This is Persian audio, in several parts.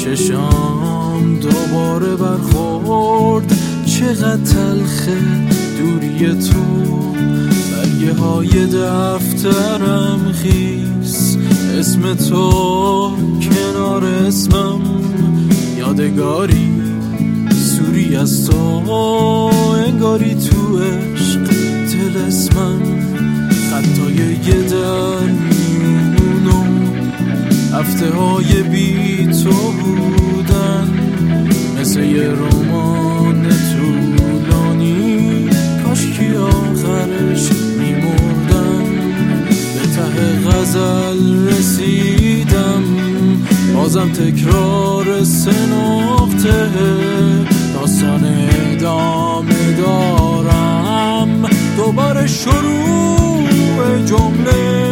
چشام دوباره برخورد، چقدر تلخه دوری تو. برگه های دفترم خیس، اسم تو کنار اسمم، یادگاری سوری از تو، انگاری تو عشق طلسمم. خطای یه در میونو هفته های بی تو بودن، مثل یه رمان طولانی، کاشکی آخرش میمردم. به ته غزل رسیدم، بازم تکرار سه نقطه، داستان ادامه دارم، دوباره شروع جمله.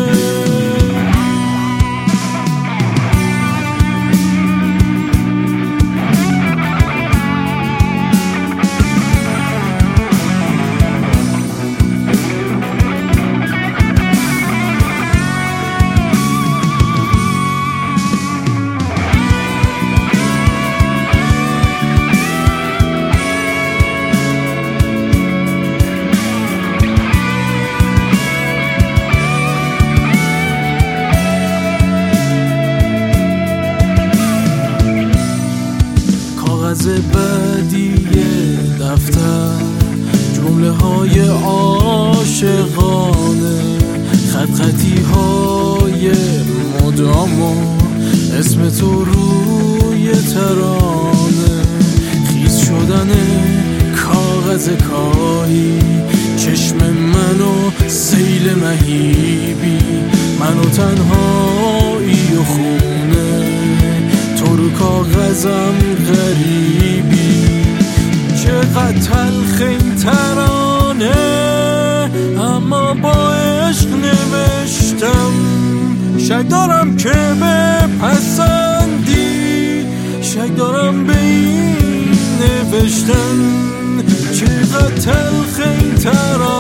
کاغذ بعدی دفتر، جمله های عاشقانه، خط خطی های مدام و اسم تو روی ترانه. خیس شدن کاغذ کاهی، چشم منو سیل مهیبی، منو تنهایی و خونه، تو رو کاغذم غریبی. چقدر تلخ این ترانه، اما با عشق نوشتم. شک دارم که بپسندی، شک دارم به این نوشتن. چقدر تلخ این ترانه،